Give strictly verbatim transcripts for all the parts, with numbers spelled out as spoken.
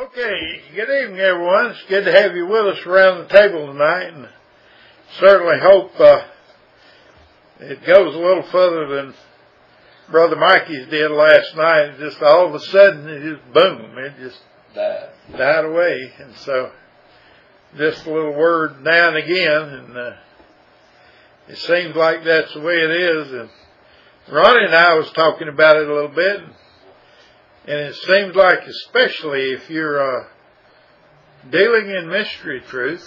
Okay, good evening, everyone. It's good to have you with us around the table tonight, and certainly hope uh, it goes a little further than Brother Mikey's did last night. Just all of a sudden, it just boom, it just died, died away, and so just a little word now and again, and uh, it seems like that's the way it is. And Ronnie and I was talking about it a little bit. And it seems like, especially if you're uh, dealing in mystery truth,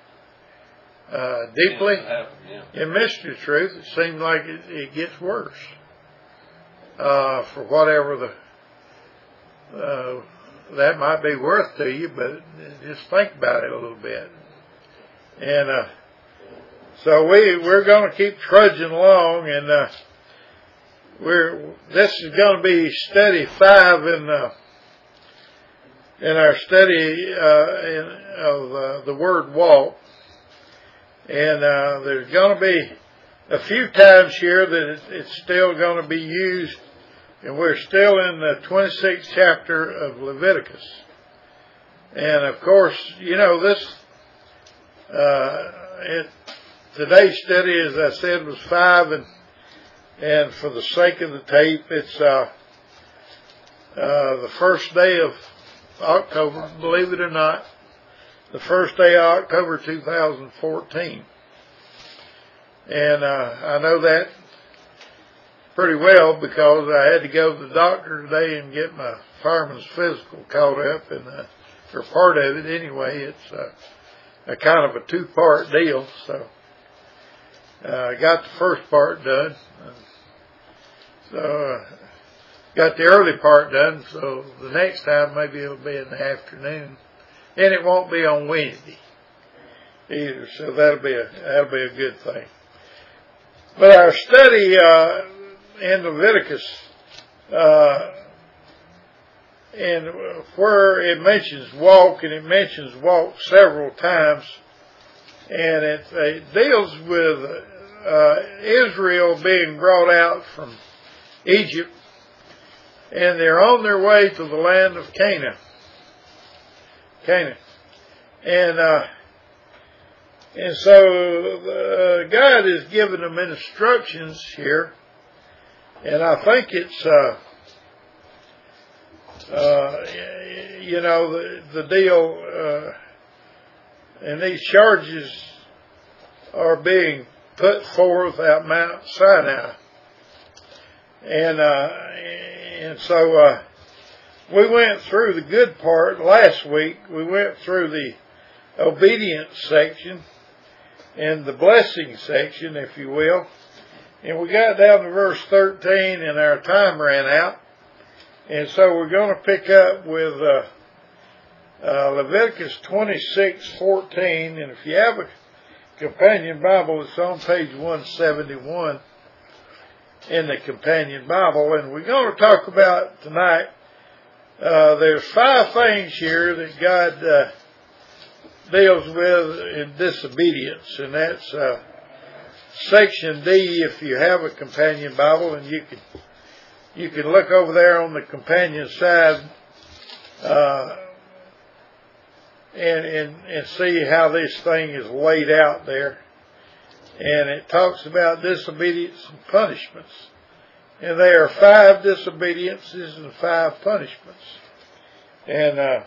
uh, deeply in mystery truth, it seems like it, it gets worse uh, for whatever the uh, that might be worth to you. But just think about it a little bit. And uh, so we we're going to keep trudging along, and. Uh, We're, this is going to be study five in uh, in our study uh, in, of uh, the word walk, and uh, there's going to be a few times here that it, it's still going to be used, and we're still in the twenty-sixth chapter of Leviticus. And of course, you know this. Uh, it, today's study, as I said, was five and. And for the sake of the tape, it's uh, uh, the first day of October, believe it or not, the first day of October two thousand fourteen. And uh, I know that pretty well because I had to go to the doctor today and get my fireman's physical caught up, and uh, or part of it anyway. It's uh, a kind of a two-part deal, so uh, I got the first part done. So, uh, got the early part done, so the next time maybe it'll be in the afternoon. And it won't be on Wednesday either, so that'll be a, that'll be a good thing. But our study, uh, in Leviticus, uh, and where it mentions walk, and it mentions walk several times, and it, it deals with, uh, Israel being brought out from Egypt, and they're on their way to the land of Canaan. Canaan. And, uh, and so, uh, God has given them instructions here, and I think it's, uh, uh, you know, the, the deal, uh, and these charges are being put forth at Mount Sinai. And, uh, and so, uh, we went through the good part last week. We went through the obedience section and the blessing section, if you will. And we got down to verse thirteen and our time ran out. And so we're going to pick up with, uh, uh, Leviticus twenty-six fourteen. And if you have a companion Bible, it's on page one seventy-one. In the companion Bible, and we're going to talk about tonight, uh, there's five things here that God uh, deals with in disobedience, and that's uh, section D if you have a companion Bible, and you can you can look over there on the companion side uh, and, and, and see how this thing is laid out there. And it talks about disobedience and punishments. And there are five disobediences and five punishments. And uh,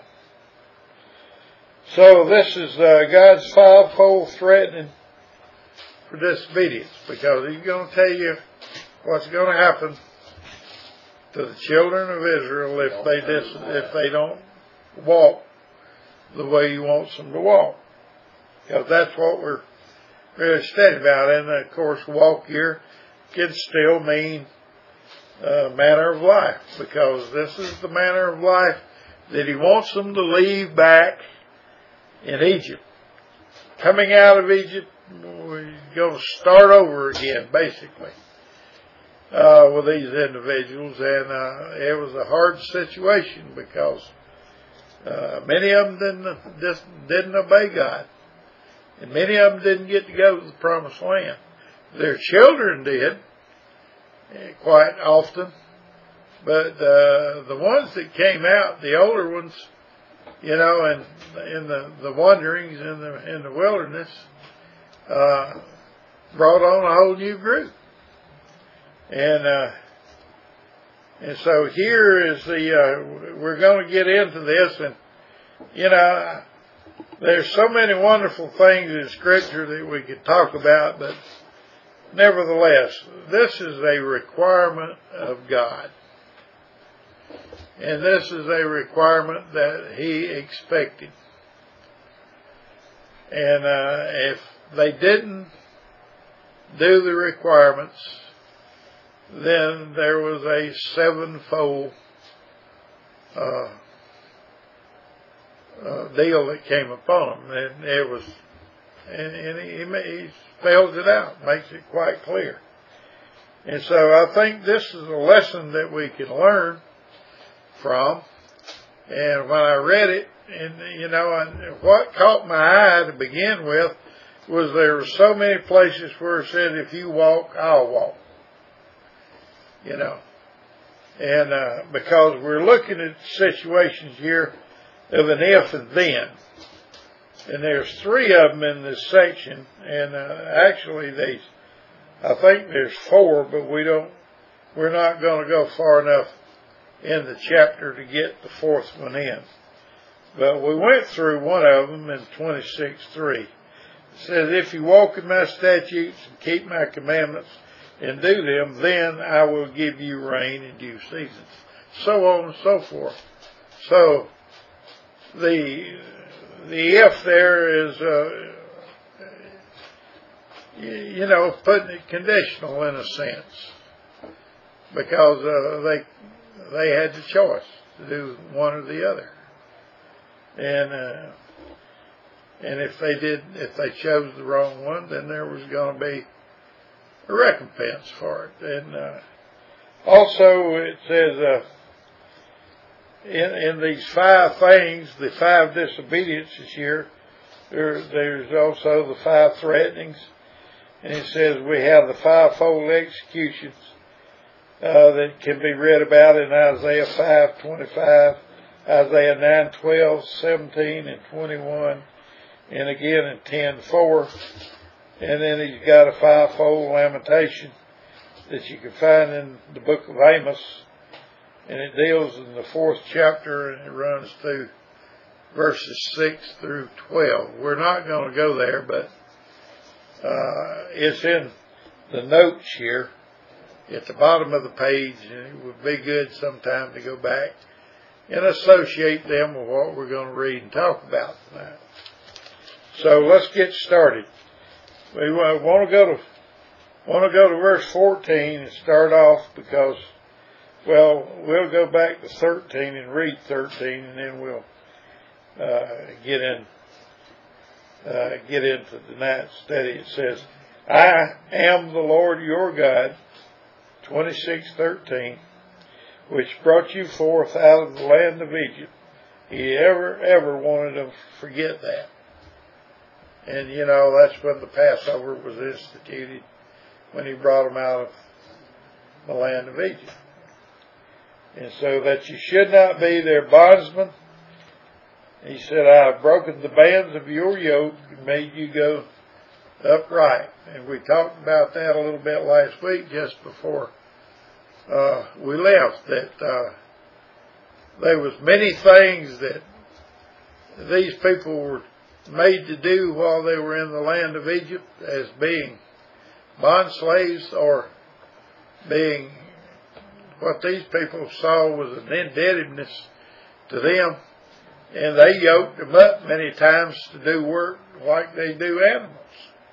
so this is uh, God's fivefold threatening for disobedience, because He's going to tell you what's going to happen to the children of Israel if they dis- if they don't walk the way He wants them to walk. Because that's what we're really study about. And of course, walk here can still mean uh, manner of life, because this is the manner of life that He wants them to leave back in Egypt. Coming out of Egypt, we're going to start over again, basically, uh, with these individuals. And uh, it was a hard situation because uh, many of them didn't, just didn't obey God. And many of them didn't get to go to the promised land. Their children did, quite often. But uh, the ones that came out, the older ones, you know, and in the, the wanderings in the in the wilderness, uh, brought on a whole new group. And uh, and so here is the uh, we're going to get into this, and you know, there's so many wonderful things in Scripture that we could talk about, but nevertheless, this is a requirement of God. And this is a requirement that He expected. And uh, if they didn't do the requirements, then there was a sevenfold uh, uh, deal that came upon them. And it was, and, and he, he spells it out, makes it quite clear. And so I think this is a lesson that we can learn from. And when I read it, and you know, and what caught my eye to begin with was there were so many places where it said, if you walk, I'll walk. You know, and uh, because we're looking at situations here of an if and then, and there's three of them in this section, and uh, actually they, I think there's four, but we don't, we're not going to go far enough in the chapter to get the fourth one in. But we went through one of them in twenty-six three. It says, if you walk in my statutes and keep my commandments and do them, then I will give you rain in due season. So on and so forth. So the the if there is, uh, you, you know, putting it conditional in a sense, because uh, they they had the choice to do one or the other, and uh, and if they did, if they chose the wrong one, then there was going to be a recompense for it. And uh, also it says uh, in in these five things, the five disobediences here, there, there's also the five threatenings, and it says we have the fivefold executions uh, that can be read about in Isaiah five twenty-five, Isaiah nine twelve, seventeen, and twenty-one, and again in ten four. And then he's got a fivefold lamentation that you can find in the book of Amos. And it deals in the fourth chapter, and it runs through verses six through twelve. We're not going to go there, but uh, it's in the notes here at the bottom of the page, and it would be good sometime to go back and associate them with what we're going to read and talk about tonight. So let's get started. We want to go to want to go to verse fourteen and start off because, well, we'll go back to thirteen and read thirteen, and then we'll uh, get in uh, get into tonight's study. It says, "I am the Lord your God," twenty-six thirteen, "which brought you forth out of the land of Egypt." He ever ever wanted to forget that. And, you know, that's when the Passover was instituted, when he brought them out of the land of Egypt. And so that you should not be their bondsmen. He said, I have broken the bands of your yoke and made you go upright. And we talked about that a little bit last week, just before uh, we left, that uh, there was many things that these people were made to do while they were in the land of Egypt, as being bond slaves, or being what these people saw was an indebtedness to them, and they yoked them up many times to do work like they do animals.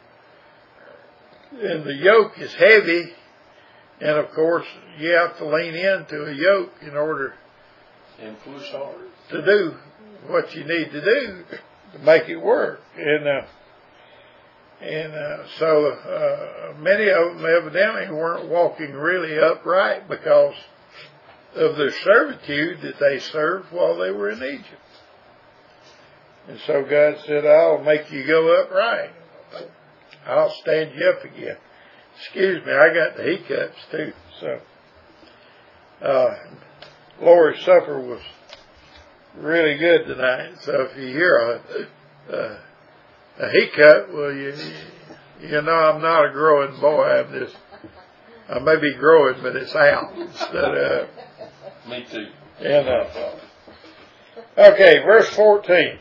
And the yoke is heavy, and of course you have to lean into a yoke in order and push hard to do what you need to do to make it work. And uh, and uh, so uh, many of them evidently weren't walking really upright because of their servitude that they served while they were in Egypt. And so God said, I'll make you go upright. I'll stand you up again. Excuse me, I got the hiccups too. So uh, Lord's Supper was really good tonight. So if you hear a, a, a hiccup, well, you, you know I'm not a growing boy. I'm just, I may be growing, but it's out instead of. Me too. And, uh, okay, verse fourteen.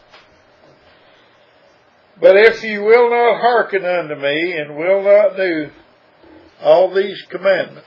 But if you will not hearken unto me, and will not do all these commandments,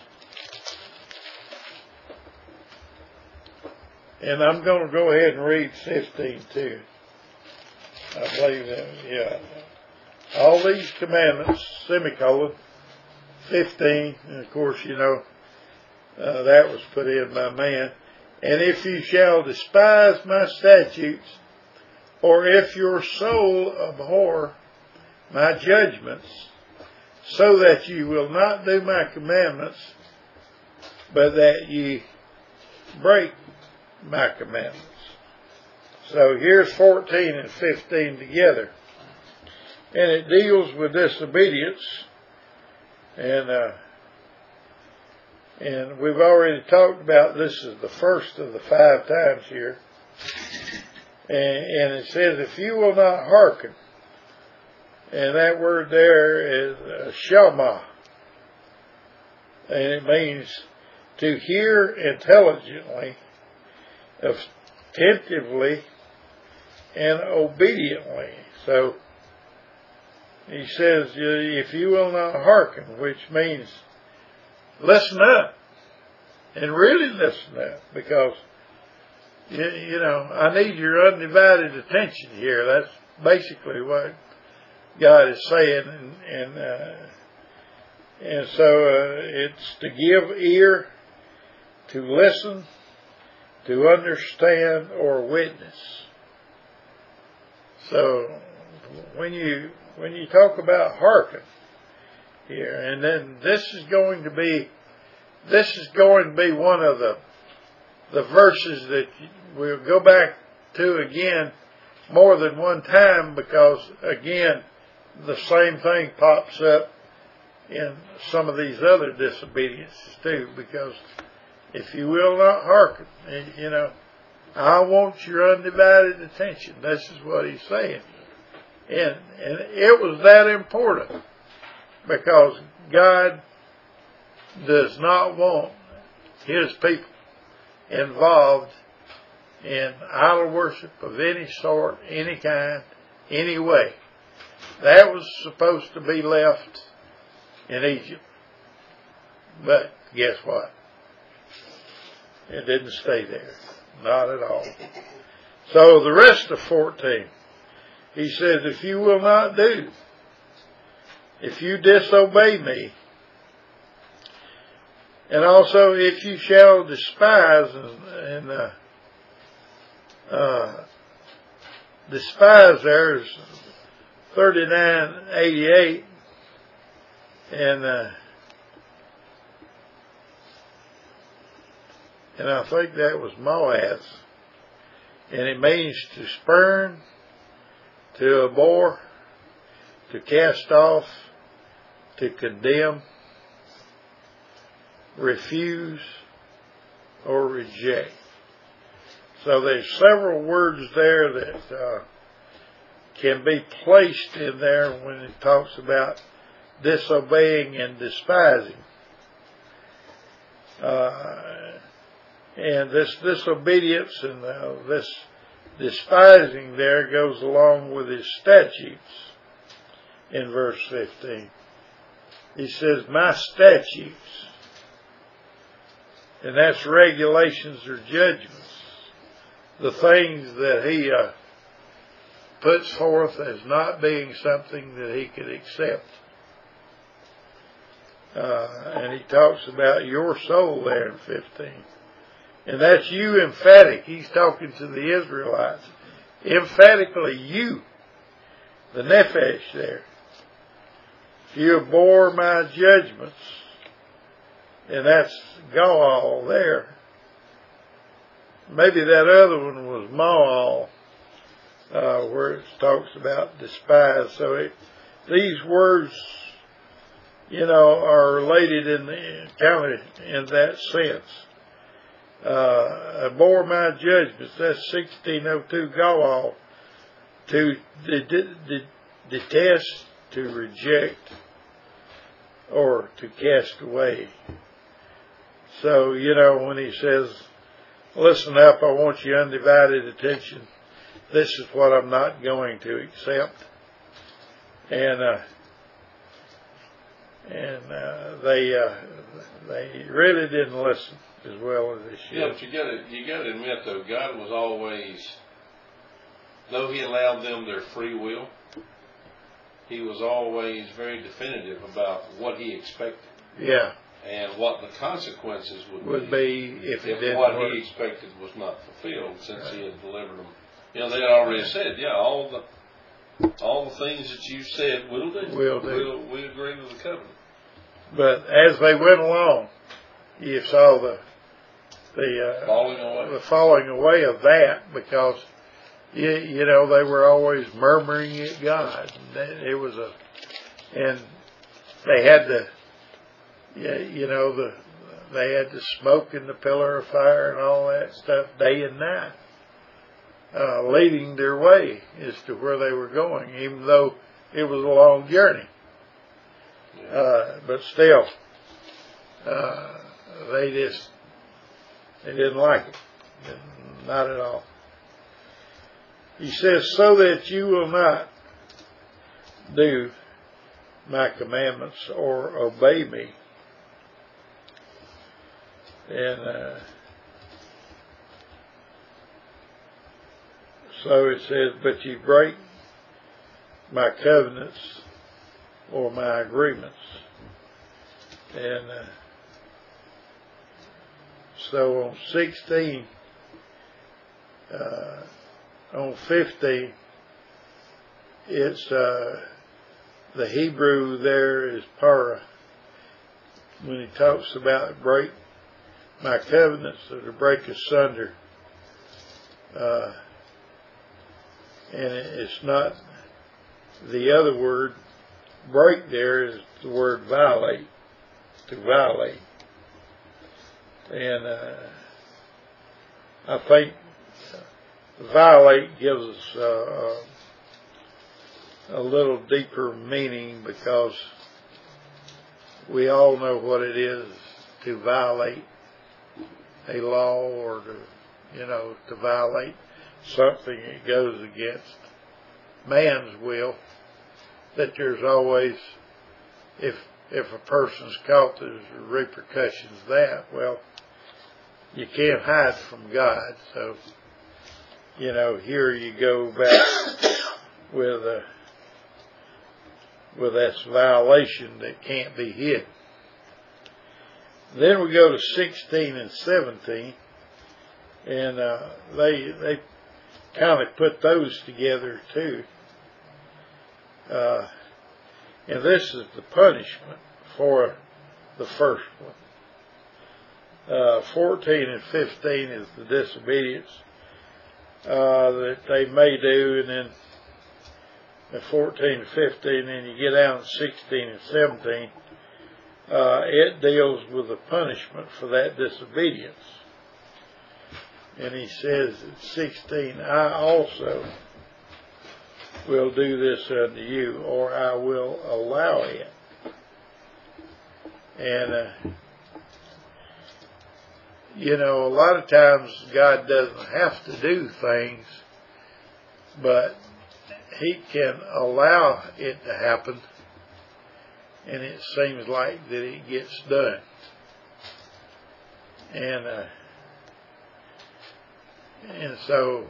and I'm going to go ahead and read fifteen too. I believe that, yeah. All these commandments, semicolon, fifteen, and of course, you know, uh, that was put in by man. And if you shall despise my statutes, or if your soul abhor my judgments, so that you will not do my commandments, but that ye break my commandments. So here's fourteen and fifteen together. And it deals with disobedience. And uh, and we've already talked about this is the first of the five times here. And, and it says, if you will not hearken, and that word there is uh, shema, and it means to hear intelligently, attentively, and obediently. So he says, if you will not hearken, which means listen up, and really listen up, because You, you know, I need your undivided attention here. That's basically what God is saying, and and, uh, and so uh, it's to give ear, to listen, to understand, or witness. So when you when you talk about hearken here, and then this is going to be this is going to be one of the the verses that we'll go back to again more than one time, because again the same thing pops up in some of these other disobediences too, because if you will not hearken, you know, I want your undivided attention. This is what he's saying. And, and it was that important, because God does not want his people involved in idol worship of any sort, any kind, any way. That was supposed to be left in Egypt. But guess what? It didn't stay there. Not at all. So the rest of fourteen, he says, if you will not do, if you disobey me, and also if you shall despise, and, and uh, uh, despise there is thirty-nine eighty-eight, and uh, and I think that was Moaz, and it means to spurn, to abhor, to cast off, to condemn, refuse, or reject. So there's several words there that uh, can be placed in there when it talks about disobeying and despising. Uh, and this disobedience and uh, this despising there goes along with his statutes in verse fifteen. He says, my statutes, and that's regulations or judgments, the things that he uh, puts forth as not being something that he could accept. Uh, and he talks about your soul there in fifteen. And that's you emphatic. He's talking to the Israelites. Emphatically you, the nephesh there. If you abhor my judgments, and that's Gaal there. Maybe that other one was Maal, uh, where it talks about despise. So it, these words, you know, are related in the, kind of in that sense. Uh, abhor my judgments. That's sixteen oh two Gawal. To de- de- de- detest, to reject, or to cast away. So, you know, when he says, listen up, I want your undivided attention. This is what I'm not going to accept. And, uh, and, uh, they, uh, they really didn't listen as well as they should. Yeah, but you gotta, you gotta admit though, God was always, though He allowed them their free will, He was always very definitive about what He expected. Yeah. And what the consequences would, would be, be if, if it what work. He expected was not fulfilled, since right. He had delivered them. You know, they had already said, yeah, all the all the things that you said we'll do. We'll do. We'll, we agree with the covenant. But as they went along, you saw the the uh, falling away, the falling away of that, because you, you know they were always murmuring at God. It was a, and they had to, you know, the they had the smoke in the pillar of fire and all that stuff day and night, uh, leading their way as to where they were going, even though it was a long journey. Uh, but still, uh, they just, they didn't like it. Not at all. He says, so that you will not do my commandments or obey me. And uh, so it says, but you break my covenants or my agreements. And uh, so on sixteen, uh, on fifteen, it's uh, the Hebrew there is para. When he talks about break my covenants, or to break asunder, uh, and it's not the other word. Break there is the word violate, to violate. And uh, I think violate gives us uh, a little deeper meaning, because we all know what it is to violate a law, or to, you know, to violate something that goes against man's will. That there's always, if if a person's caught, there's repercussions of that. Well, you can't hide from God. So, you know, here you go back with a with this violation that can't be hid. Then we go to sixteen and seventeen, and uh, they they kind of put those together too. Uh, and this is the punishment for the first one. Uh, fourteen and fifteen is the disobedience uh, that they may do, and then the fourteen and fifteen, and you get down to sixteen and seventeen, uh, it deals with the punishment for that disobedience. And he says at sixteen, I also will do this unto you, or I will allow it. And, uh, you know, a lot of times God doesn't have to do things, but He can allow it to happen, and it seems like that it gets done. And, uh, and so,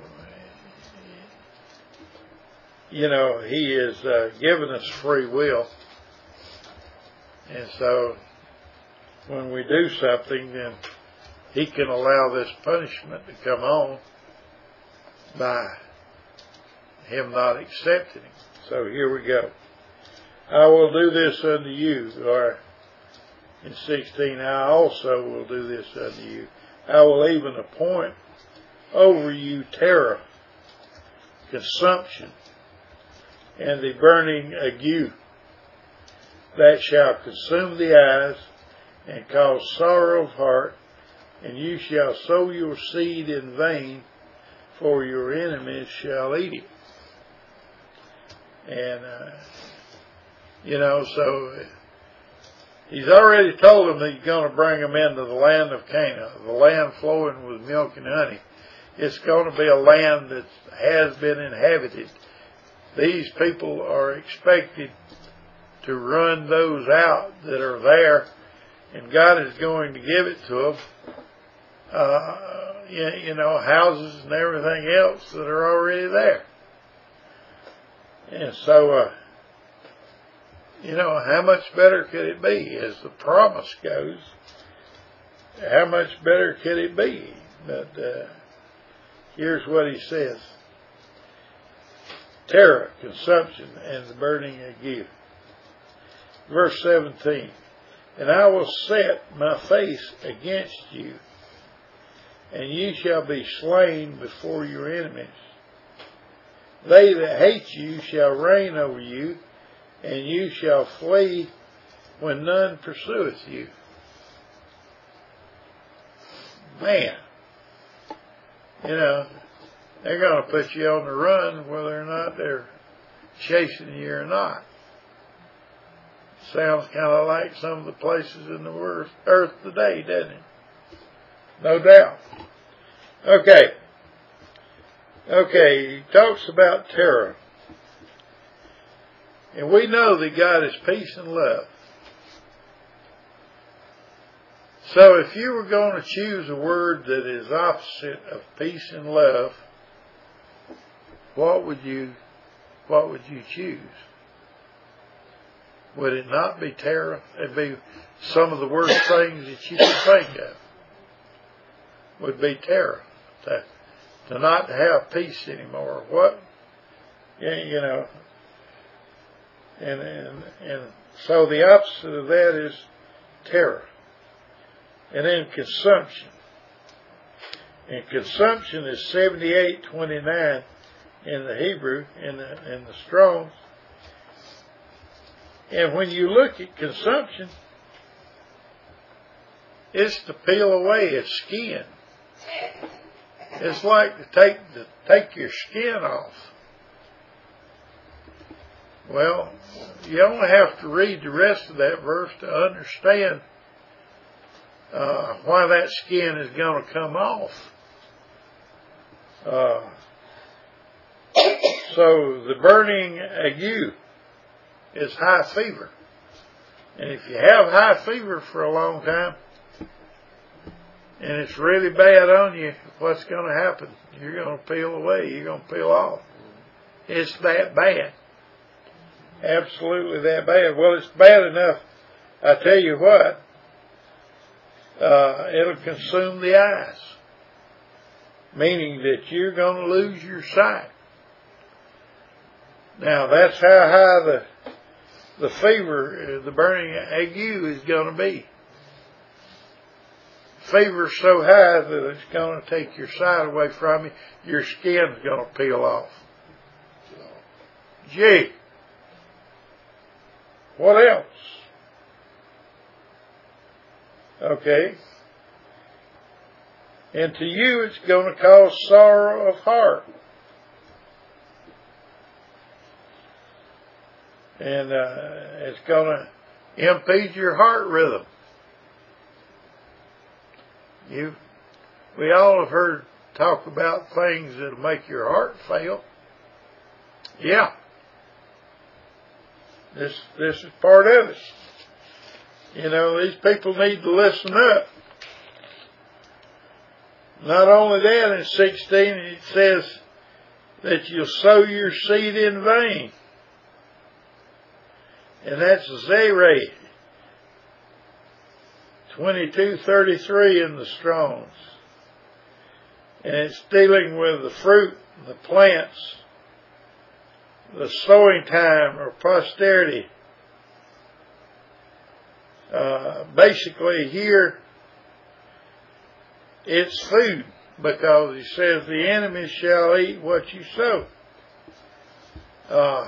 you know, He has uh, given us free will. And so, when we do something, then He can allow this punishment to come on by Him not accepting it. So here we go. I will do this unto you. Or in sixteen, I also will do this unto you. I will even appoint over you terror, consumption, and the burning ague, that shall consume the eyes and cause sorrow of heart and you shall sow your seed in vain, for your enemies shall eat it. And, uh, you know, so he's already told them that he's going to bring them into the land of Canaan, the land flowing with milk and honey. It's going to be a land that has been inhabited. These people are expected to run those out that are there, and God is going to give it to them. Uh, you, you know, houses and everything else that are already there. And so, uh, you know, how much better could it be? As the promise goes, how much better could it be? But uh, here's what he says. Terror, consumption, and the burning ague. Verse seventeen. And I will set my face against you, and ye shall be slain before your enemies. They that hate you shall reign over you, and you shall flee when none pursueth you. Man, you know, they're going to put you on the run whether or not they're chasing you or not. Sounds kind of like some of the places in the earth today, doesn't it? No doubt. Okay. Okay, he talks about terror. And we know that God is peace and love. So if you were going to choose a word that is opposite of peace and love, what would you, what would you choose? Would it not be terror? It'd be some of the worst things that you could think of. Would be terror. To, to not have peace anymore. What? Yeah, you know. And, and, and so the opposite of that is terror. And then consumption. And consumption is seventy-eight twenty-nine in the Hebrew, in the, in the Strong's. And when you look at consumption, it's to peel away its skin. It's like to take to take your skin off. Well, you only have to read the rest of that verse to understand uh, why that skin is going to come off. Uh, so the burning ague is high fever. And if you have high fever for a long time, and it's really bad on you, what's going to happen? You're going to peel away. You're going to peel off. It's that bad. Absolutely that bad. Well, it's bad enough, I tell you what, uh, it'll consume the eyes. Meaning that you're going to lose your sight. Now, that's how high the the fever, the burning ague is going to be. Fever so high that it's going to take your sight away from you. Your skin's going to peel off. Gee. What else? Okay. And to you it's going to cause sorrow of heart. And uh, it's going to impede your heart rhythm. You, we all have heard talk about things that'll make your heart fail. Yeah. This, this is part of it. You know, these people need to listen up. Not only that, in sixteen it says that you'll sow your seed in vain. And that's Zerah, twenty-two thirty-three in the Strong's. And it's dealing with the fruit, the plants, the sowing time or posterity. Uh, basically here, it's food, because he says the enemy shall eat what you sow. Uh,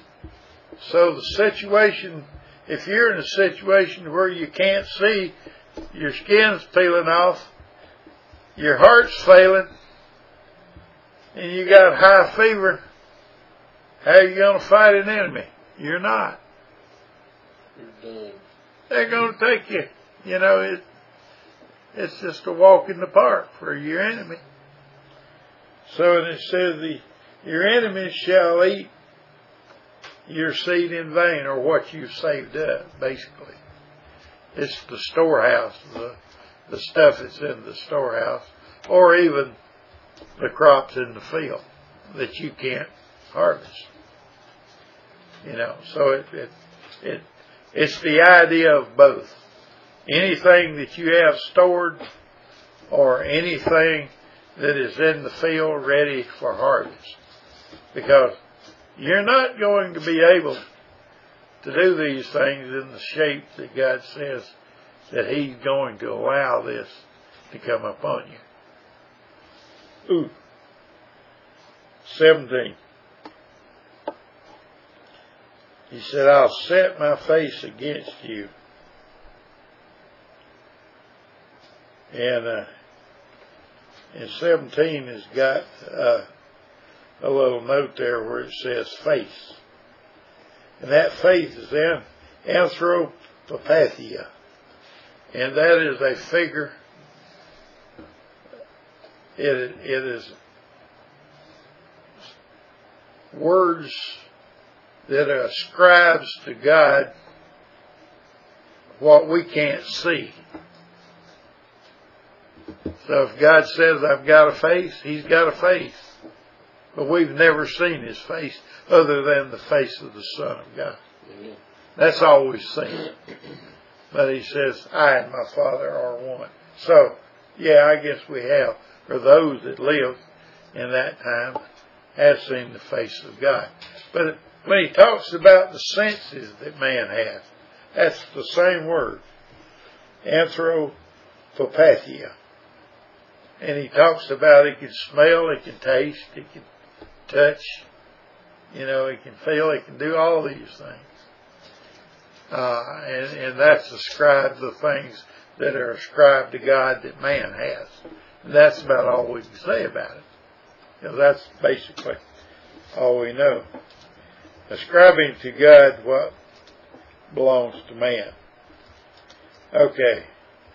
so the situation, if you're in a situation where you can't see your skin's peeling off, your heart's failing, and you got high fever, how are you going to fight an enemy? You're not. You're done. They're going to take you. You know, it, it's just a walk in the park for your enemy. So and it says, the, your enemies shall eat your seed in vain, or what you've saved up, basically. It's the storehouse, the, the stuff that's in the storehouse, or even the crops in the field that you can't harvest. You know, so it, it, it, it's the idea of both. Anything that you have stored, or anything that is in the field ready for harvest. Because you're not going to be able to do these things in the shape that God says that He's going to allow this to come upon you. Ooh. seventeen. He said, I'll set my face against you. And uh, in seventeen has got uh, a little note there where it says face. And that face is in anthropopathia. And that is a figure. It, it is words that ascribes to God what we can't see. So if God says, I've got a face, He's got a face. But we've never seen His face other than the face of the Son of God. Amen. That's all we've seen. But He says, I and my Father are one. So, yeah, I guess we have, for those that lived in that time, have seen the face of God. But when He talks about the senses that man has, that's the same word, anthropopathia. And He talks about He can smell, He can taste, He can touch, you know, He can feel, He can do all these things. Uh, and, and that's ascribed the things that are ascribed to God that man has. And that's about all we can say about it. You know, that's basically all we know. Ascribing to God what belongs to man. Okay.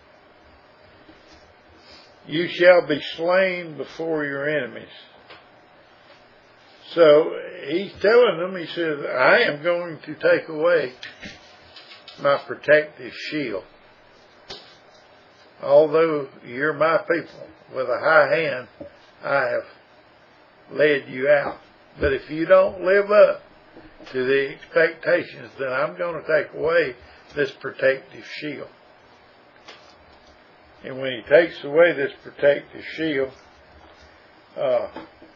You shall be slain before your enemies. So He's telling them, He says, I am going to take away my protective shield. Although you're my people, with a high hand I have led you out. But if you don't live up to the expectations, then I'm going to take away this protective shield. And when He takes away this protective shield, uh,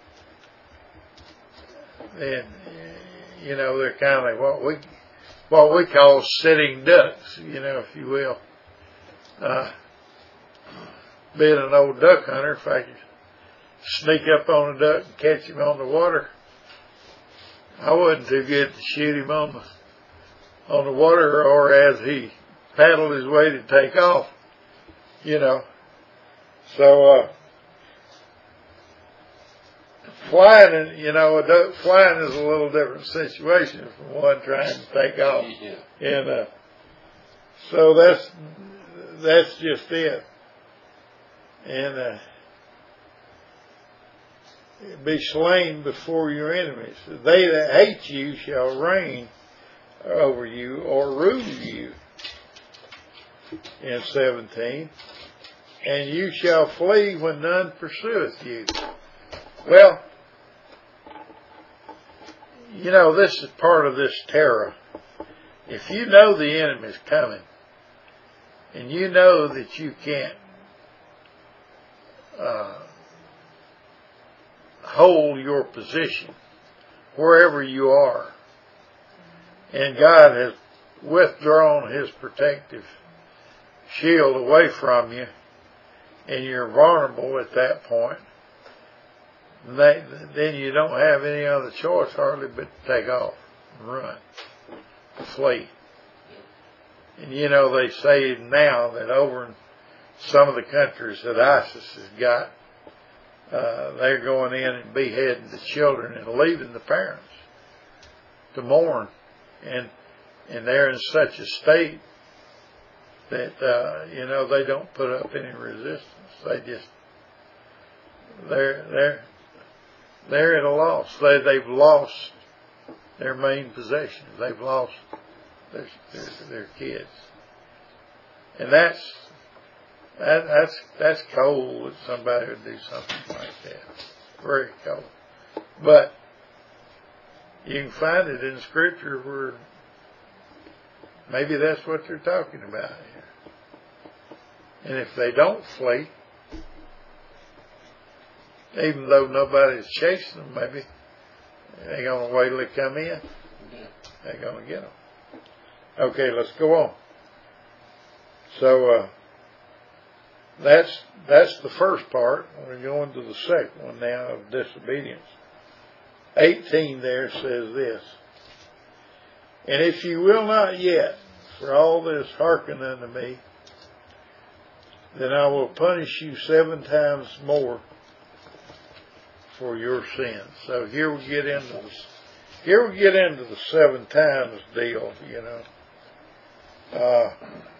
then, you know, they're kind of what we what we call sitting ducks, you know, if you will. Uh, being an old duck hunter, if I could sneak up on a duck and catch him on the water, I wasn't too good to shoot him on the on the water or as he paddled his way to take off, you know. So uh, flying, you know, a duck flying is a little different situation from one trying to take off. Yeah. And uh, so that's that's just it. And uh, be slain before your enemies. They that hate you shall reign over you or rule you. In seventeen. And you shall flee when none pursueth you. Well, you know, this is part of this terror. If you know the enemy's coming, and you know that you can't uh, hold your position wherever you are, and God has withdrawn His protective shield away from you, and you're vulnerable at that point, they, then you don't have any other choice hardly but to take off and run, to flee. And you know, they say now that over in some of the countries that ISIS has got, uh, they're going in and beheading the children and leaving the parents to mourn. And, and they're in such a state that, uh, you know, they don't put up any resistance. They just, they're, they're, they're at a loss. They, they've lost their main possession. They've lost their, their, their kids. And that's, that, that's, that's cold that somebody would do something like that. Very cold. But you can find it in Scripture where maybe that's what they're talking about here. And if they don't flee, even though nobody's chasing them, maybe they're going to wait till they come in. They're going to get them. Okay, let's go on. So uh, that's that's the first part. We're going to the second one now of disobedience. eighteen there says this. And if you will not yet, for all this hearken unto me, then I will punish you seven times more for your sins. So here we get into this. Here we get into the seven times deal, you know. Uh,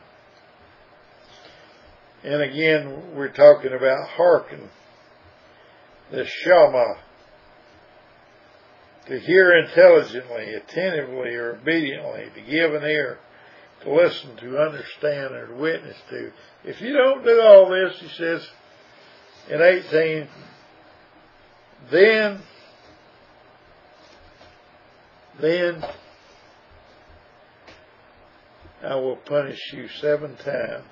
and again, we're talking about hearken, the shama, to hear intelligently, attentively, or obediently, to give an ear, to listen, to understand, or to witness to. If you don't do all this, he says in eighteen, then, then I will punish you seven times.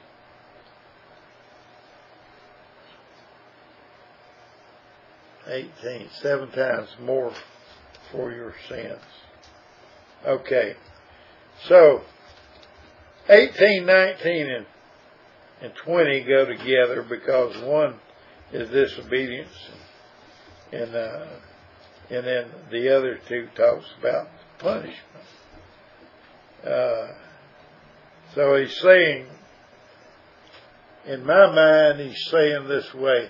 eighteen, seven times more for your sins. Okay, so eighteen, nineteen, and, and twenty go together because one is disobedience, and uh, and then the other two talks about punishment. Uh, so he's saying, in my mind, he's saying this way.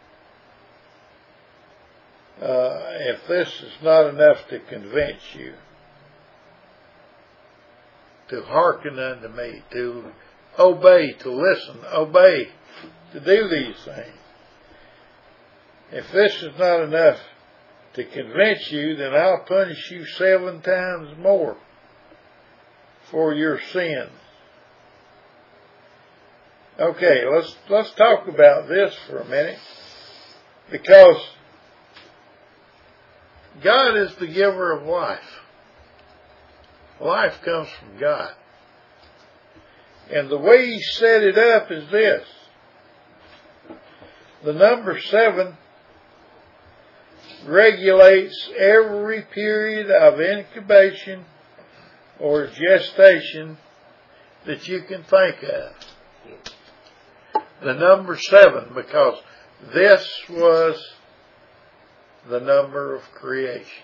Uh, if this is not enough to convince you to hearken unto me, to obey, to listen, obey, to do these things, if this is not enough to convince you, then I'll punish you seven times more for your sins. Okay, let's let's talk about this for a minute, because God is the giver of life. Life comes from God. And the way He set it up is this. The number seven regulates every period of incubation or gestation that you can think of. The number seven, because this was the number of creation.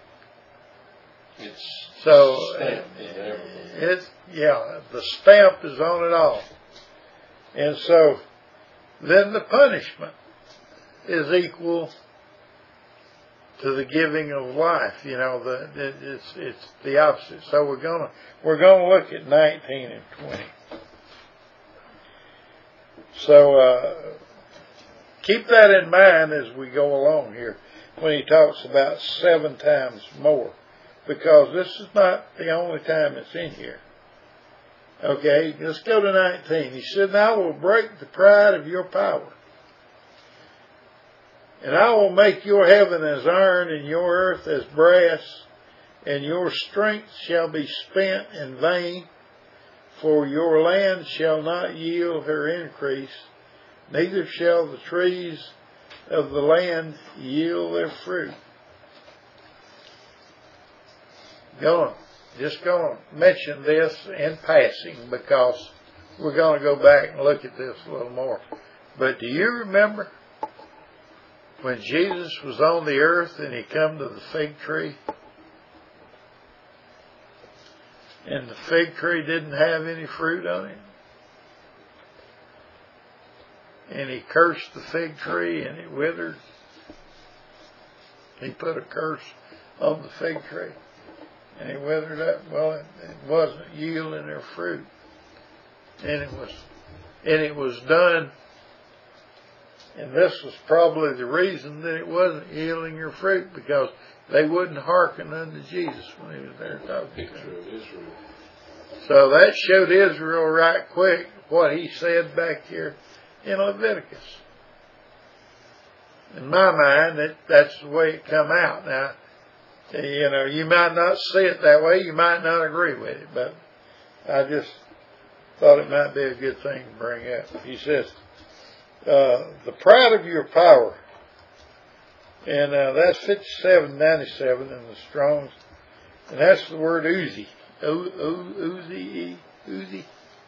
It's so stamped in everything. It's yeah, the stamp is on it all. And so then the punishment is equal to the giving of life. You know, the it's it's the opposite. So we're gonna we're gonna look at nineteen and twenty. So uh, keep that in mind as we go along here when he talks about seven times more, because this is not the only time it's in here. Okay, let's go to nineteen. He said, and I will break the pride of your power, and I will make your heaven as iron and your earth as brass, and your strength shall be spent in vain, for your land shall not yield her increase, neither shall the trees of the land yield their fruit. Go on. Just going to mention this in passing because we're going to go back and look at this a little more. But do you remember when Jesus was on the earth and he come to the fig tree? and the fig tree didn't have any fruit on it. And he cursed the fig tree and it withered. He put a curse on the fig tree and it withered up. Well, it, it wasn't yielding their fruit. And it was, and it was done. And this was probably the reason that it wasn't yielding your fruit, because they wouldn't hearken unto Jesus when he was there talking to them. So that showed Israel right quick what he said back here in Leviticus. In my mind, that, that's the way it come out. Now, you know, you might not see it that way, you might not agree with it, but I just thought it might be a good thing to bring up. He says, uh, the pride of your power, and uh, that's fifty-seven ninety-seven in the Strong's, and that's the word Uzi. Uzi, Uzi.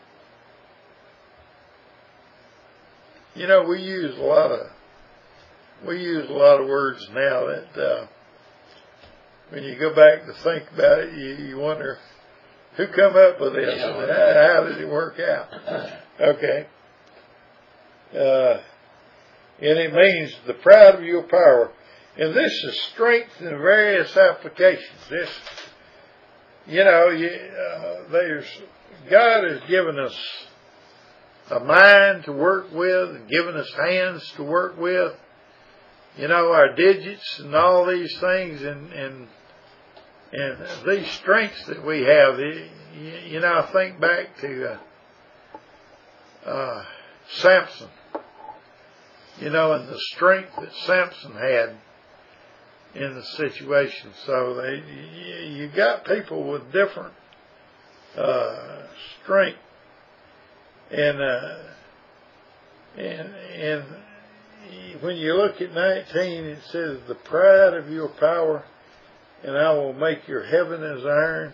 You know, we use a lot of we use a lot of words now that uh, when you go back to think about it, you, you wonder who come up with this and how, how did it work out? Okay. Uh, and it means the pride of your power. And this is strength in various applications. This, you know, you, uh, there's, God has given us a mind to work with and given us hands to work with. You know, our digits and all these things, and, and, and these strengths that we have. You, you know, I think back to uh, uh, Samson. You know, and the strength that Samson had in the situation. So they, you got people with different uh, strength, and uh, and and when you look at nineteen, it says, "The pride of your power, and I will make your heaven as iron."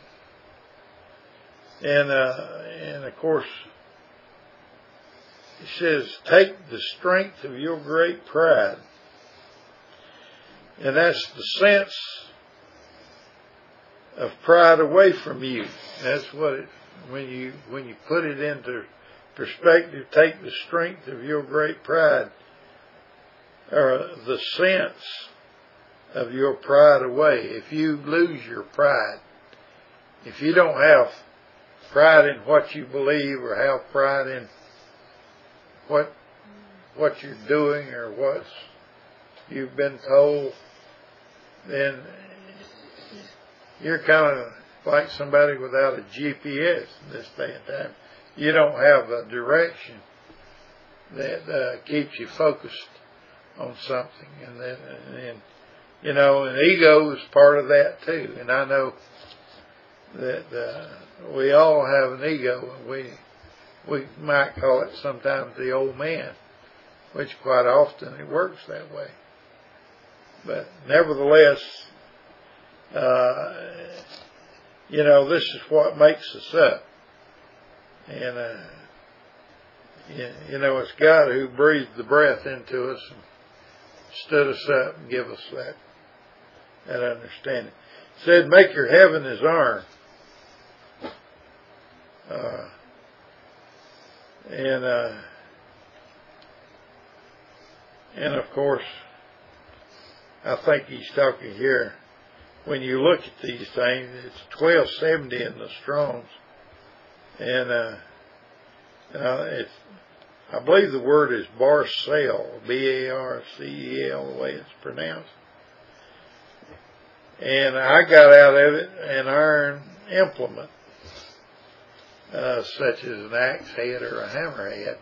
And uh, and of course, it says, "Take the strength of your great pride." And that's the sense of pride away from you. That's what it, when you when you put it into perspective, take the strength of your great pride, or the sense of your pride away. If you lose your pride, if you don't have pride in what you believe, or have pride in what what you're doing, or what's you've been told, then you're kind of like somebody without a G P S in this day and time. You don't have a direction that uh, keeps you focused on something, and then and, and you know, and ego is part of that too. And I know that uh, we all have an ego, and we we might call it sometimes the old man, which quite often it works that way. But nevertheless, uh, you know, this is what makes us up. And, uh, you, you know, it's God who breathed the breath into us and stood us up and give us that, that understanding. It said, "Make your heaven as iron." Uh, and, uh, and of course, I think he's talking here, when you look at these things, it's twelve seventy in the Strong's. And uh, uh, it's, I believe the word is barcel, B A R C E L, the way it's pronounced. And I got out of it an iron implement, uh, such as an axe head or a hammer head.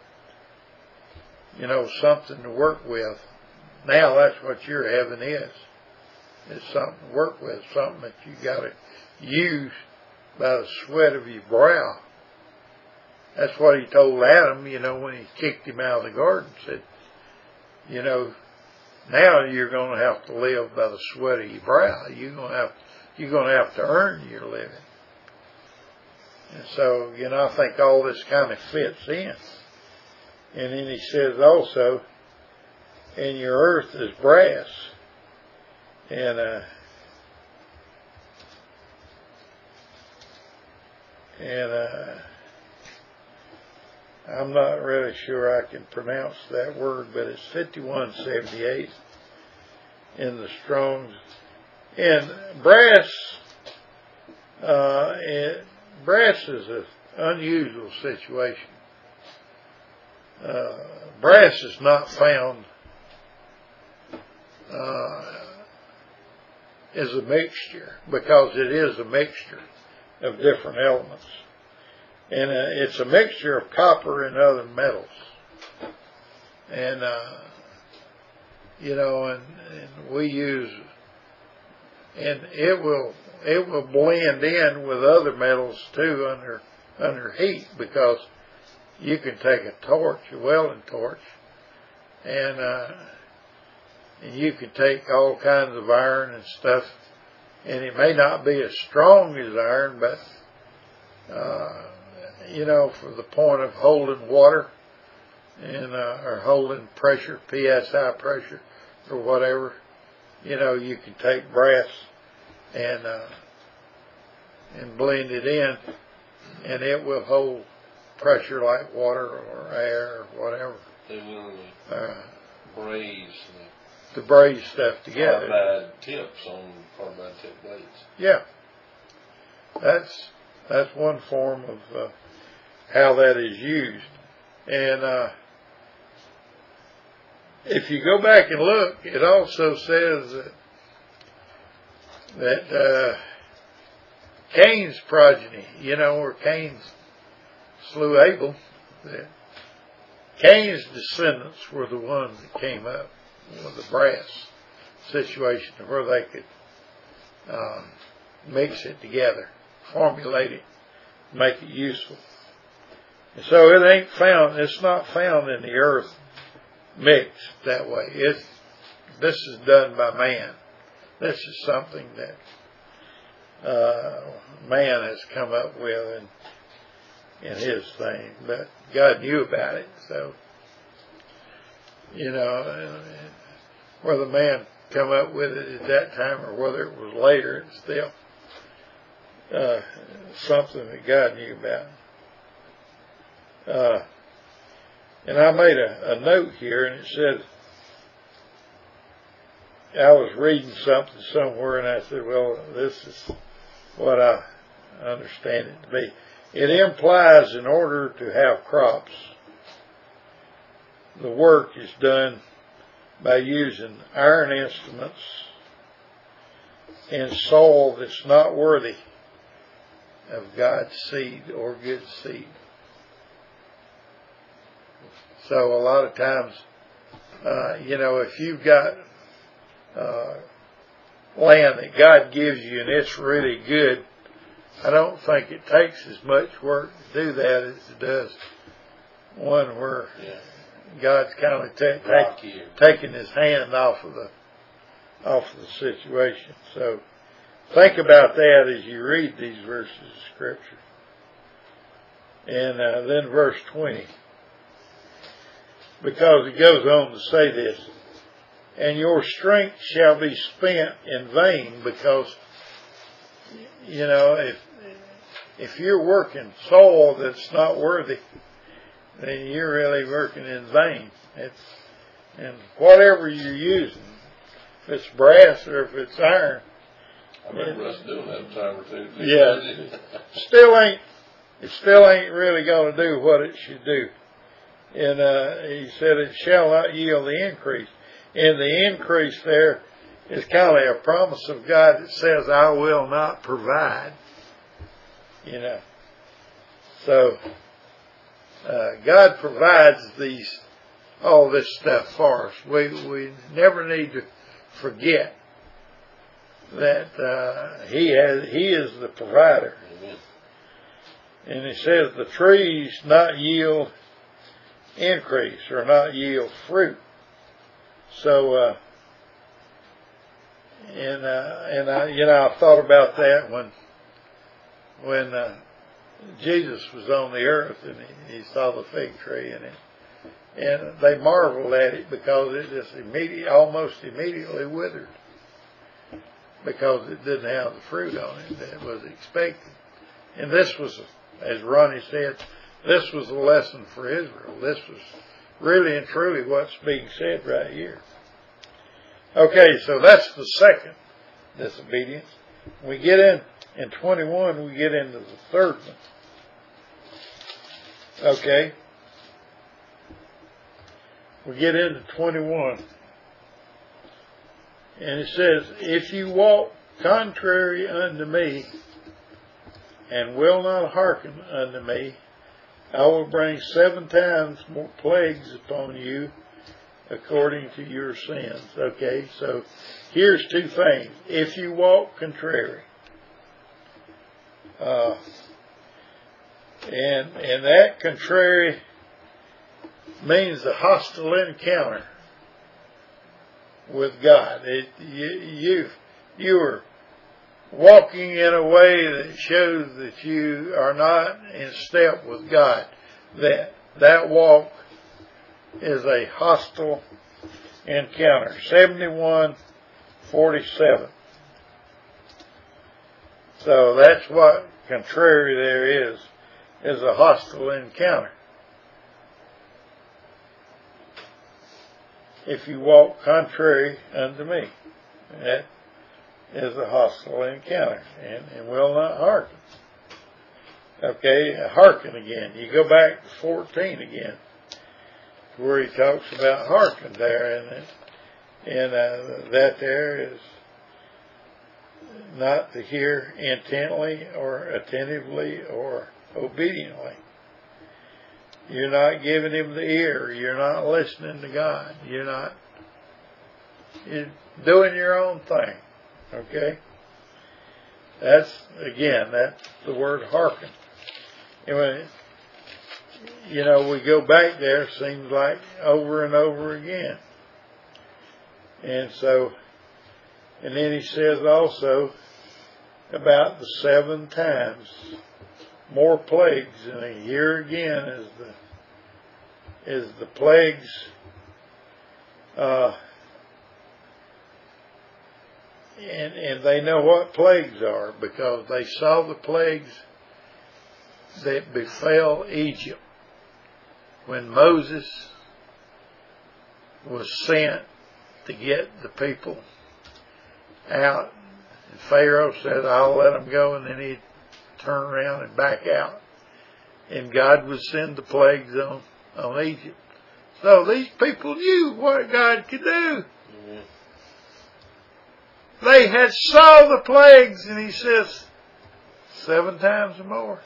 You know, something to work with. Now that's what your heaven is. It's something to work with, something that you got to use by the sweat of your brow. That's what he told Adam, you know, when he kicked him out of the garden. Said, you know, now you're going to have to live by the sweat of your brow. You're going to have, you're going to have to earn your living. And so, you know, I think all this kind of fits in. And then he says also, "And your earth is brass." And uh, and uh, I'm not really sure I can pronounce that word, but it's fifty-one seventy-eight in the Strong's. And brass, uh, it, brass is an unusual situation. Uh, brass is not found uh, as a mixture, because it is a mixture of different elements. And uh, it's a mixture of copper and other metals. And, uh, you know, and, and we use, and it will, it will blend in with other metals too under, under heat, because you can take a torch, a welding torch, and, uh, and you can take all kinds of iron and stuff, and it may not be as strong as iron, but, uh, you know, for the point of holding water and uh, or holding pressure, P S I pressure or whatever, you know, you can take brass and uh, and blend it in, and it will hold pressure like water or air or whatever. They literally uh, braise to braise stuff together. Carbide tips on carbide tip blades. Yeah, that's that's one form of uh, how that is used. And uh, if you go back and look, it also says that, that uh, Cain's progeny, you know, where Cain slew Abel, that Cain's descendants were the ones that came up with the brass situation where they could um, mix it together, formulate it, make it useful. And so it ain't found, it's not found in the earth mixed that way. It's, this is done by man. This is something that uh, man has come up with in, in his thing. But God knew about it, so, you know, whether man come up with it at that time or whether it was later, it's still uh, something that God knew about. Uh, and I made a, a note here, and it said, I was reading something somewhere, and I said, well, this is what I understand it to be. It implies in order to have crops, the work is done by using iron instruments and soil that's not worthy of God's seed or good seed. So a lot of times, uh, you know, if you've got uh, land that God gives you and it's really good, I don't think it takes as much work to do that as it does one where yeah. God's kind of ta- take, taking his hand off of the off of the situation. So think about that as you read these verses of Scripture. And uh, then verse twenty. Because it goes on to say this, and your strength shall be spent in vain, because, you know, if if you're working soil that's not worthy, then you're really working in vain. It's, and whatever you're using, if it's brass or if it's iron. I remember us doing that a time or two. Yeah. still ain't, it still ain't really going to do what it should do. And uh, he said, it shall not yield the increase. And the increase there is kind of a promise of God that says, I will not provide. You know. So, uh, God provides these, all this stuff for us. We, we never need to forget that uh, He has, He is the provider. Amen. And He says, the trees not yield increase or not yield fruit. So, uh, and uh, and I, you know, I thought about that when when uh, Jesus was on the earth and he, he saw the fig tree and it, and they marveled at it because it just immediately, almost immediately withered because it didn't have the fruit on it that was expected. And this was as Ronnie said, this was a lesson for Israel. This was really and truly what's being said right here. Okay, so that's the second disobedience. We get in, in twenty-one, we get into the third one. Okay. We get into twenty-one. And it says, if you walk contrary unto me, and will not hearken unto me, I will bring seven times more plagues upon you according to your sins. Okay, so here's two things. If you walk contrary, uh, and and that contrary means a hostile encounter with God. It, you, you you are walking in a way that shows that you are not in step with God. That that walk is a hostile encounter. seventy-one forty-seven. So that's what contrary there is, is a hostile encounter. If you walk contrary unto me, that is a hostile encounter, and, and will not hearken. Okay, hearken again. You go back to fourteen again, where he talks about hearken there, and and uh, that there is not to hear intently or attentively or obediently. You're not giving him the ear. You're not listening to God. You're not. You're doing your own thing. Okay? That's, again, that's the word hearken. And when, you know, we go back there, it seems like over and over again. And so, and then he says also about the seven times more plagues, and here again is the is the plagues uh, and and they know what plagues are, because they saw the plagues that befell Egypt when Moses was sent to get the people out, and Pharaoh said, I'll let them go, and then he'd turn around and back out, and God would send the plagues on, on Egypt. So these people knew what God could do. Mm-hmm. They had saw the plagues, and he says, seven times more.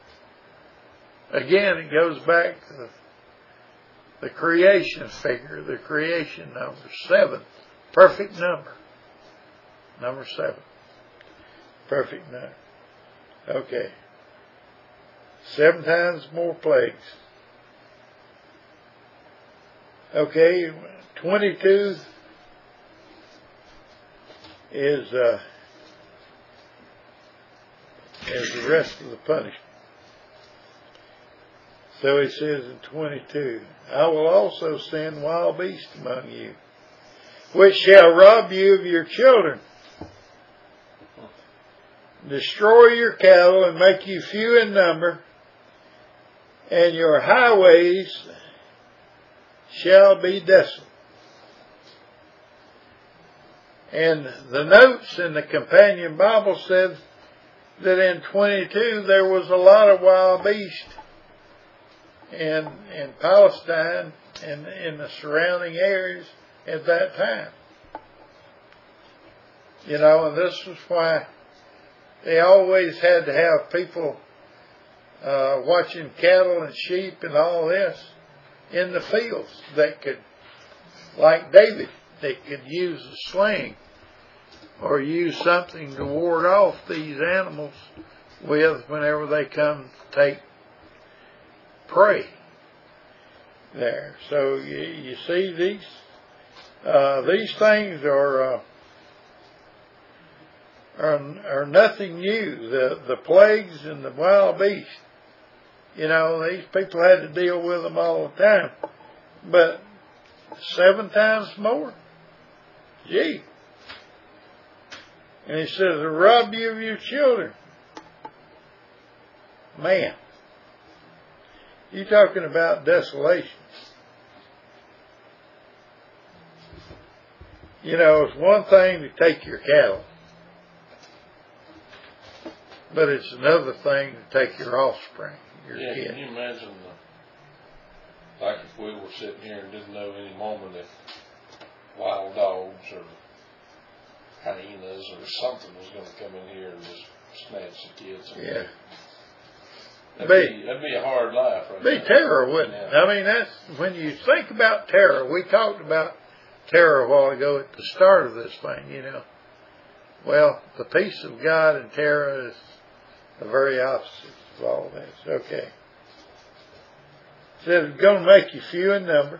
Again, it goes back to the, the creation figure, the creation number, seven. Perfect number. Number seven. Perfect number. Okay. Seven times more plagues. Okay, twenty-two is uh, is the rest of the punishment. So he says in twenty-two, I will also send wild beasts among you, which shall rob you of your children, destroy your cattle, and make you few in number, and your highways shall be desolate. And the notes in the companion Bible said that in twenty-two there was a lot of wild beasts in, in Palestine and in the surrounding areas at that time. You know, and this was why they always had to have people uh, watching cattle and sheep and all this in the fields that could, like David, they could use a sling or use something to ward off these animals with whenever they come to take prey there. So you, you see these uh, these things are, uh, are are nothing new. The the plagues and the wild beasts. You know, these people had to deal with them all the time. But seven times more? Gee. And he says, to rob you of your children. man, you're talking about desolation. You know, it's one thing to take your cattle, but it's another thing to take your offspring, your yeah, kid. Can you imagine, the, like if we were sitting here and didn't know any moment if wild dogs or hyenas or something was going to come in here and just snatch the kids. And yeah. That'd be, be, that'd be a hard life. Right be now. terror, wouldn't it? Yeah. I mean, that's, when you think about terror, we talked about terror a while ago at the start of this thing, you know. Well, the peace of God and terror is the very opposite of all this. Okay. It said it's going to make you few in number.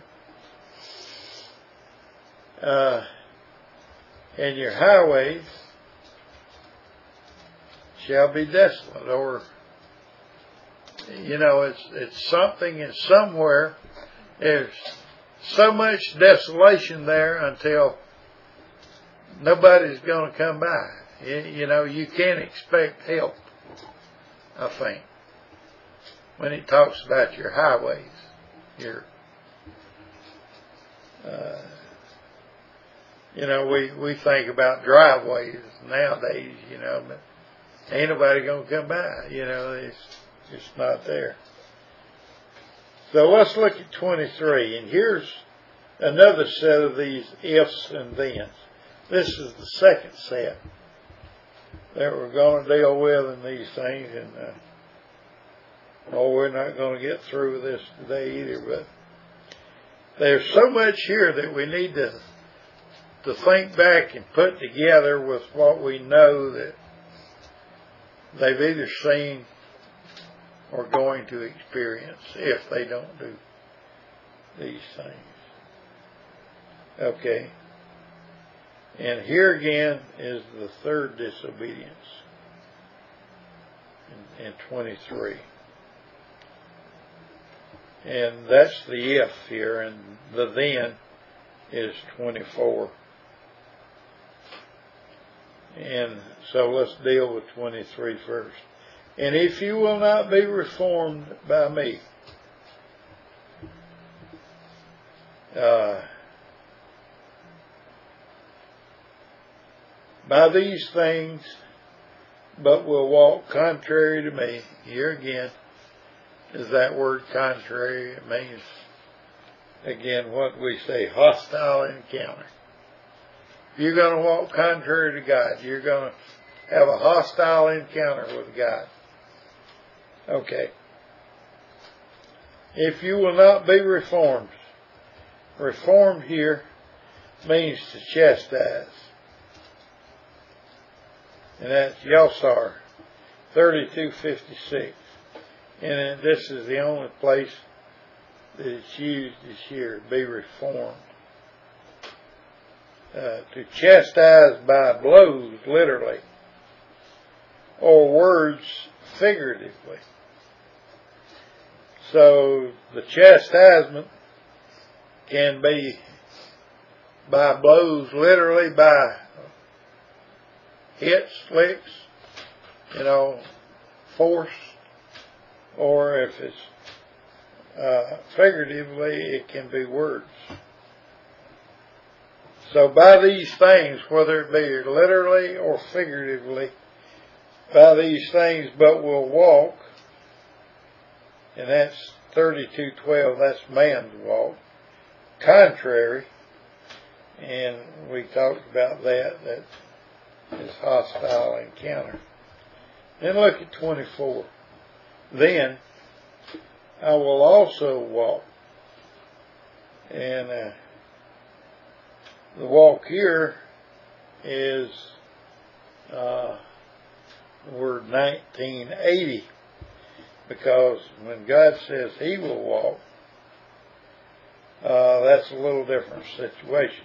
Uh, and your highways shall be desolate. Or, you know, it's it's something and somewhere. There's so much desolation there until nobody's going to come by. You, you know, you can't expect help, I think, when it talks about your highways, your, uh, you know, we, we think about driveways nowadays, you know, but ain't nobody going to come by, you know, it's just not there. So let's look at twenty-three, and here's another set of these ifs and thens. This is the second set that we're going to deal with in these things, and uh, oh, we're not going to get through with this today either, but there's so much here that we need to to think back and put together with what we know that they've either seen or going to experience if they don't do these things. Okay. And here again is the third disobedience in, in twenty-three. And that's the if here, and the then is twenty-four. And so let's deal with twenty-three first. And if you will not be reformed by me, uh, by these things, but will walk contrary to me. Here again is that word contrary. It means, again, what we say, hostile encounter. If you're going to walk contrary to God, you're going to have a hostile encounter with God. Okay. If you will not be reformed, reformed here means to chastise. And that's Yosar, thirty-two fifty-six. And this is the only place that it's used this year, be reformed. Uh, to chastise by blows, literally, or words, figuratively. So the chastisement can be by blows, literally by hits, licks, you know, force, or if it's uh, figuratively, it can be words. So by these things, whether it be literally or figuratively, by these things, but will walk, and that's thirty-two twelve, that's man's walk, contrary, and we talked about that, that is hostile encounter. Then look at twenty-four. Then I will also walk, and uh, the walk here is uh, the word nineteen eighty, because when God says He will walk, uh, that's a little different situation.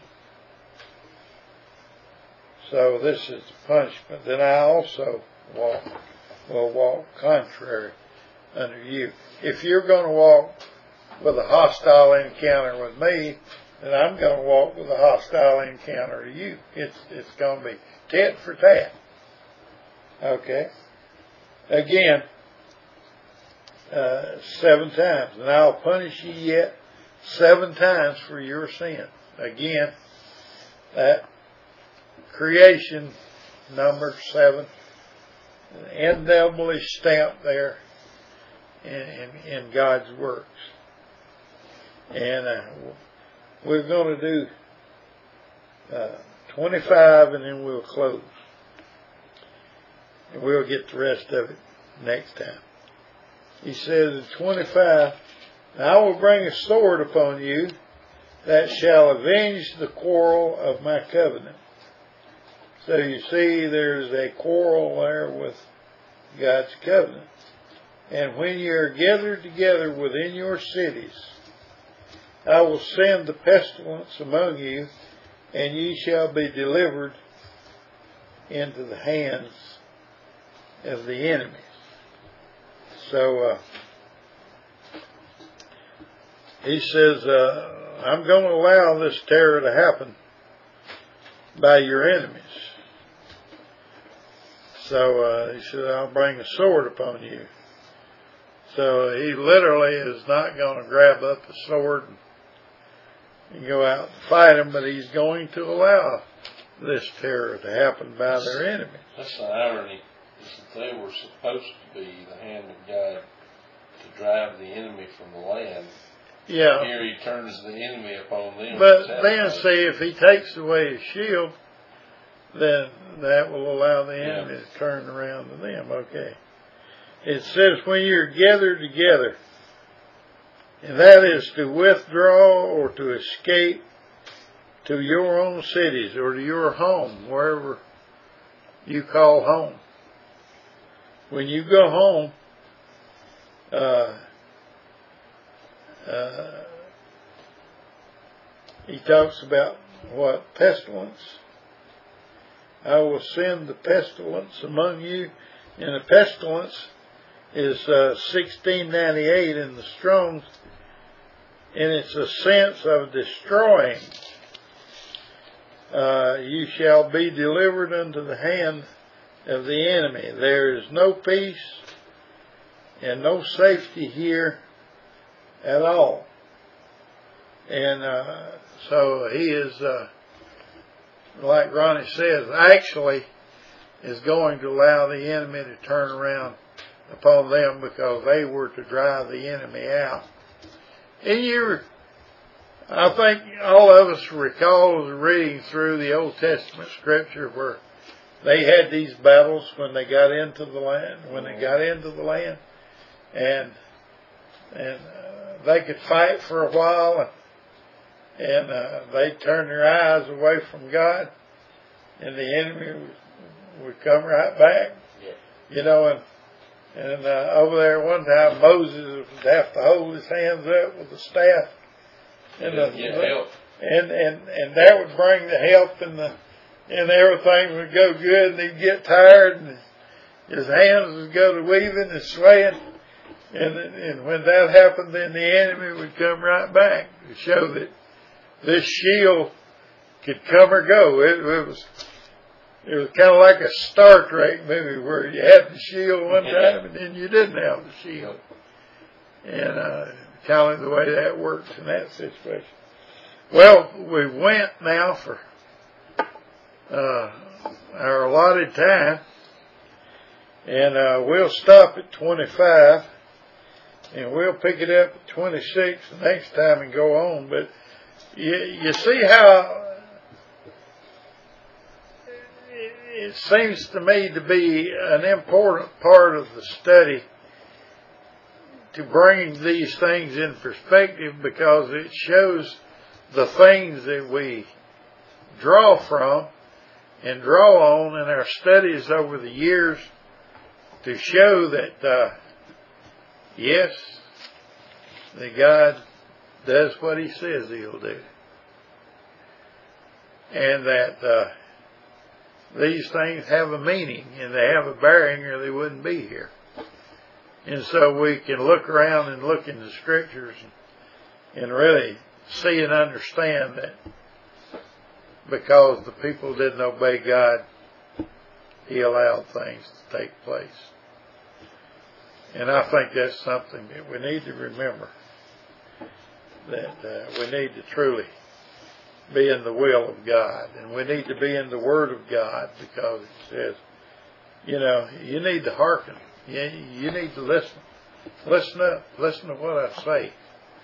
So this is the punishment. Then I also walk, will walk contrary unto you. If you're going to walk with a hostile encounter with me, then I'm going to walk with a hostile encounter to you. It's it's going to be tit for tat. Okay. Again, uh, seven times. And I'll punish you yet seven times for your sin. Again, that creation number seven, indelibly stamped there in, in, in God's works. And uh, we're going to do uh, twenty-five, and then we'll close. And we'll get the rest of it next time. He says in twenty-five, I will bring a sword upon you that shall avenge the quarrel of my covenant. So you see there's a quarrel there with God's covenant. And when you are gathered together within your cities, I will send the pestilence among you, and ye shall be delivered into the hands of the enemies. So uh, he says, uh, I'm going to allow this terror to happen by your enemies. So uh, he said, I'll bring a sword upon you. So he literally is not going to grab up a sword and go out and fight them, but he's going to allow this terror to happen by their enemies. That's the irony, is that they were supposed to be the hand of God to drive the enemy from the land. Yeah. Here he turns the enemy upon them. But then, see, if he takes away his shield, then that will allow the enemy yeah. to turn around to them. Okay. It says when you're gathered together, and that is to withdraw or to escape to your own cities or to your home, wherever you call home. When you go home, uh, uh, he talks about what? Pestilence. I will send the pestilence among you, and the pestilence is uh, sixteen ninety-eight in the Strong's, and it's a sense of destroying. Uh, you shall be delivered unto the hand of the enemy. There is no peace and no safety here at all. And uh, so he is, uh, like Ronnie says, actually is going to allow the enemy to turn around upon them because they were to drive the enemy out. And you, I think all of us recall reading through the Old Testament scripture where they had these battles when they got into the land, when they got into the land, and and uh, they could fight for a while, and, and uh, they'd turn their eyes away from God, and the enemy would, would come right back, yeah. you know, and And uh, over there one time Moses would have to hold his hands up with the staff, and the, help. and and and that would bring the help, and the and everything would go good, and he'd get tired, and his hands would go to weaving and swaying, and and when that happened, then the enemy would come right back to show that this shield could come or go. It, it was. It was kind of like a Star Trek movie where you had the shield one time and then you didn't have the shield. And uh, kind of the way that works in that situation. Well, we went now for uh, our allotted time. And uh, we'll stop at twenty-five. And we'll pick it up at twenty-six the next time and go on. But you, you see how it seems to me to be an important part of the study to bring these things in perspective, because it shows the things that we draw from and draw on in our studies over the years to show that, uh, yes, that God does what He says He'll do. And that uh, these things have a meaning and they have a bearing, or they wouldn't be here. And so we can look around and look in the scriptures and, and really see and understand that because the people didn't obey God, He allowed things to take place. And I think that's something that we need to remember, that uh, we need to truly be in the will of God, and we need to be in the Word of God, because it says, you know, you need to hearken. You, you need to listen. Listen up. Listen to what I say.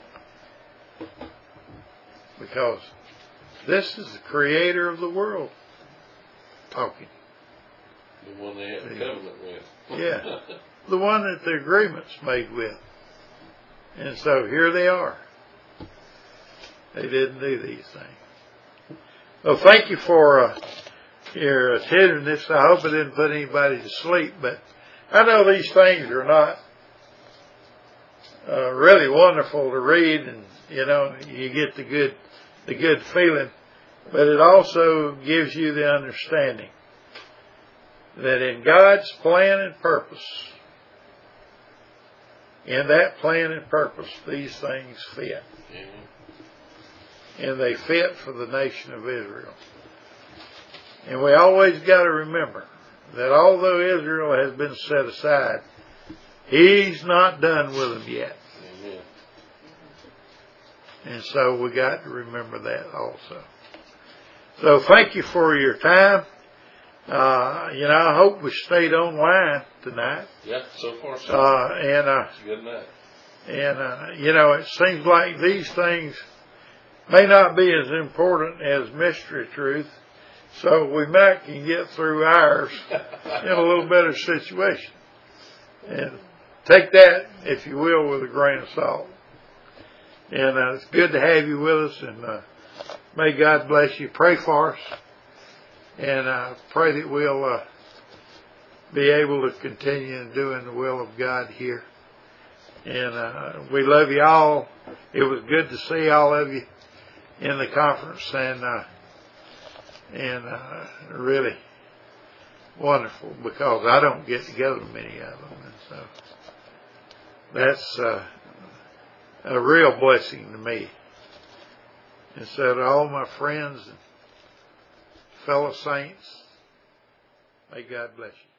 Because this is the Creator of the world talking. The one they have a covenant with. Yeah. The one that the agreement's made with. And so here they are. They didn't do these things. Well, thank you for uh, your attending this. I hope I didn't put anybody to sleep, but I know these things are not uh, really wonderful to read, and you know you get the good, the good feeling, but it also gives you the understanding that in God's plan and purpose, in that plan and purpose, these things fit. Mm-hmm. And they fit for the nation of Israel. And we always got to remember that although Israel has been set aside, He's not done with them yet. Amen. And so we got to remember that also. So thank you for your time. Uh, you know, I hope we stayed online tonight. Yeah, so far so. Uh, and, uh, it's a good night. And, uh, you know, it seems like these things may not be as important as mystery truth, so we might can get through ours in a little better situation. And take that, if you will, with a grain of salt. And uh, it's good to have you with us, and uh, may God bless you. Pray for us, and uh, pray that we'll uh, be able to continue in doing the will of God here. And uh, we love you all. It was good to see all of you in the conference, and uh, and uh, really wonderful, because I don't get together with many of them, and so that's uh, a real blessing to me. And so to all my friends and fellow saints, may God bless you.